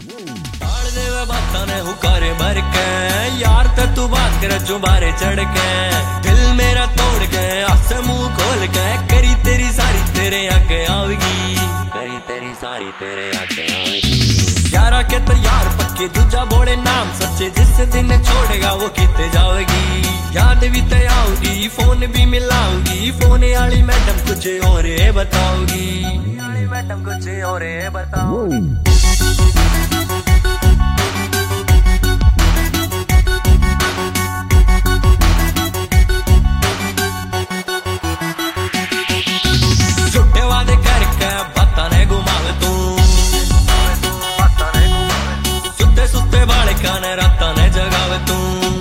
ताड़ देवे बातां ने हुकारे भर के, यार ते तू बात कर जो बारे चढ़ के, दिल मेरा तोड़ के आसे मुंह खोल के, करी तेरी सारी तेरे आगे आवेगी, करी तेरी सारी तेरे आगे आवेगी। यारा के तो यार पक्के दूजा बोले नाम सच्चे, जिस दिन छोड़ेगा वो किते जावेगी। याद भी ते आओगी, फोन भी मिलाओगी, फोन वाली मैडम कुछ और बताओगी, मैडम कुछ और बताओगी। रातां ने जगावे तू,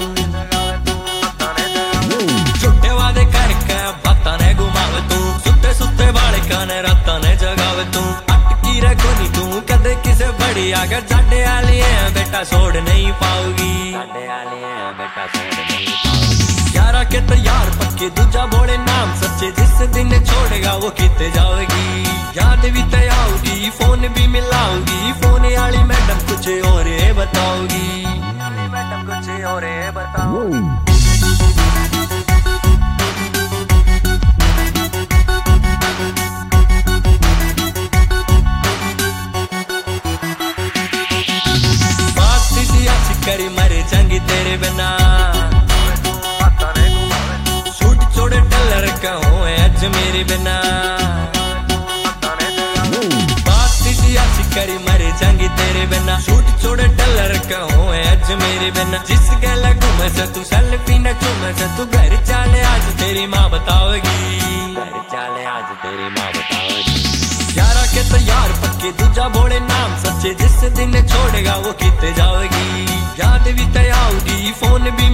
झूठे वादे करके बातां ने घुमावे तू, सुते सुते बालिकां ने रातां ने जगावे तू। अटकी रे कोनी तू कदे किसे बड़ी, अगर जाडे वाली है बेटा छोड़ नहीं पाओगी, जाडे वाली है बेटा छोड़ नहीं पाओगी। यारा के तो यार पक्के दूजा बोले नाम सच्चे, जिस दिन छोड़ेगा वो किते जावेगी। याद भी ते आओगी, फोन भी मिलाओगी, फोन वाली मैडम कुछ और बताओगी, मैडम कुछ और बताओगी। करी मरे चंगी तेरे बिना, छूट छोड़े टलर कहूँ अज मेरे बिना, करी मरे चंगी तेरे बिना, छूट छोड़े टलर कहूँ अज मेरे बिना। जिस गल घूमे से तू सेल्फी न चूमे से, तू घर चाले आज तेरी माँ बतावेगी, घर चाले आज तेरी माँ बतावेगी। यारा के तो यार पक्के दूजा बोले नाम सच्चे, जिस दिन छोड़ेगा वो किते जावेगी। याद भी ते आओगी, फोन भी